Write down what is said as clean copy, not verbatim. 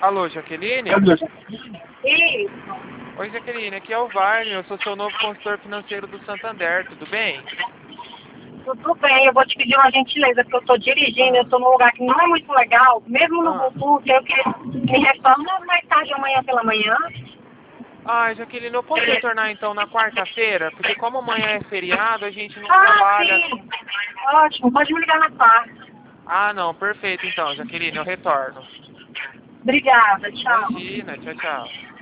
Alô, Jaqueline? Isso. Oi, Jaqueline, aqui é o Varney, eu sou seu novo consultor financeiro do Santander, tudo bem? Tudo bem, eu vou te pedir uma gentileza, porque eu estou dirigindo, eu Ah, estou num lugar que não é muito legal, mesmo no ah. Bluetooth, eu queria me retornar mais tarde amanhã pela manhã. Ai, Jaqueline, eu posso retornar então na quarta-feira? Porque como amanhã é feriado, a gente não Ah, trabalha. sim. Ótimo, pode me ligar na quarta. Ah, não, perfeito então, Jaqueline, eu retorno. Obrigada, tchau. Imagina, tchau, tchau.